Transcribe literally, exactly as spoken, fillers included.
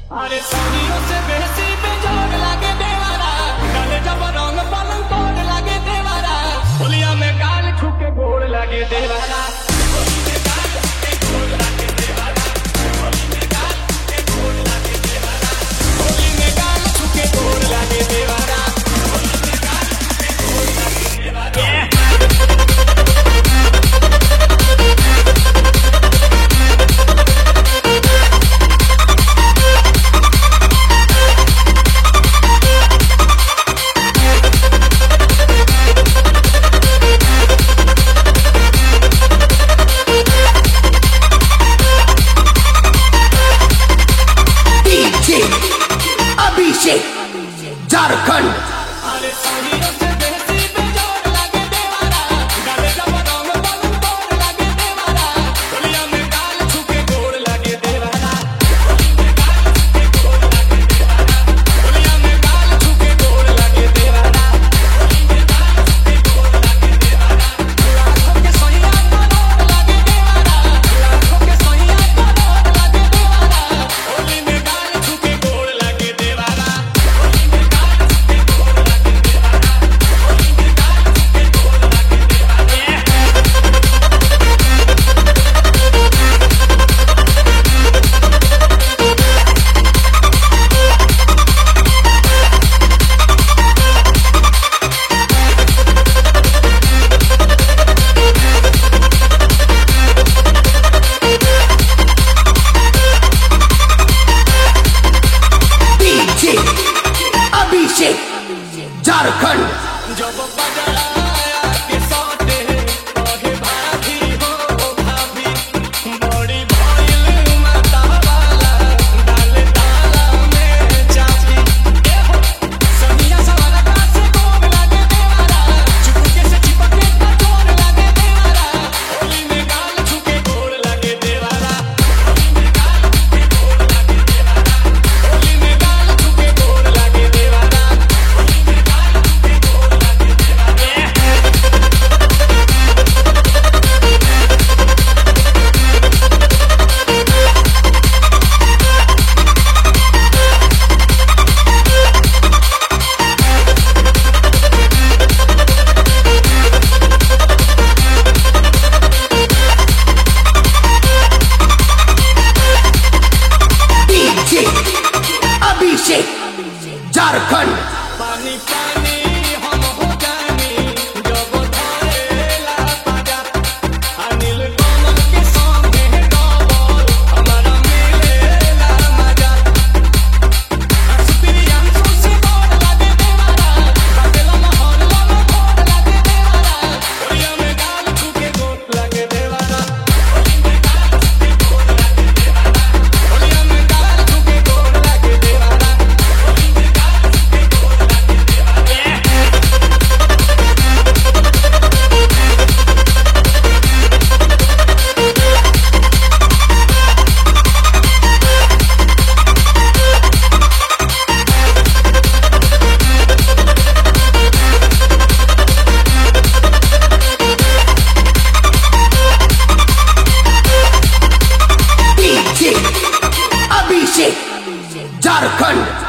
अरे सोनियों से बेसी पे जोड़ लागे देवारा, गाले जब रंग पलंग तोड़ लागे देवारा, होलिया में गाल ठुके गोड़ लागे देवारा, होली में गाल ठुके गोड़ लागे देवारा, होली में गाल ठुके गोड़ लागे देवारा, होली में गाल ठुके गोड़ लागे देवारा, होली में गाल ठुके गोड़ लागे देवारा। अभिषेक झारखंड अरे सोनियों से बेसी पे जोड़ लागे देवारा, गाले जब रंग पलंग तोड़ लागे देवारा, होलिया में गाल ठुके गोड़ लागे देवारा, होली में गाल ठुके गोड़ लागे देवारा, होलिया में गाल ठुके गोड़ लागे देवारा, होली में गाल ठुके गोड़ लागे देवारा। लाखों के सोनिया करोड़ लागे देवारा, लाखों के सोनिया करोड़ लागे देवारा, होली में गाल ठुके गोड़ लागे देवारा, होली में गाल ठुके गोड़ लागे देवारा, होली में गाल ठुके गोड़ लागे देवारा। डीजे अभिषेक झारखंड जब बजाया के साथे कहे भाभी हो भाभी, बड़ी भइल माता वाला डाल ताला में चाबी, सनिया सवाला का से गोड़ लागे देवारा, चुपके से चिपके कठोर लागे देवारा, होली में गाल ठुके गोड़ लागे देवारा, होली में गाल ठुके गोड़ लागे देवारा, होली में गाल ठुके गोड़ लागे देवारा, होली में गाल ठुके गोड़ लागे देवारा। डीजे अभिषेक झारखंड पानी पानी हम हो जानी जब धरेला पाजा, अनिल कमल के संगे डबल हमारा मिलेला मजा, एक्सपीरियंस से गोड़ लागे देवारा, बाटेला महल लम गोड़ लागे देवारा, होलिया में गाल ठुके गोड़ लागे देवारा, होली में गाल ठुके गोड़ लागे देवारा, होलिया में गाल ठुके गोड़ लागे देवारा, होली में गाल ठुके गोड़ लागे देवारा। डीजे अभिषेक झारखंड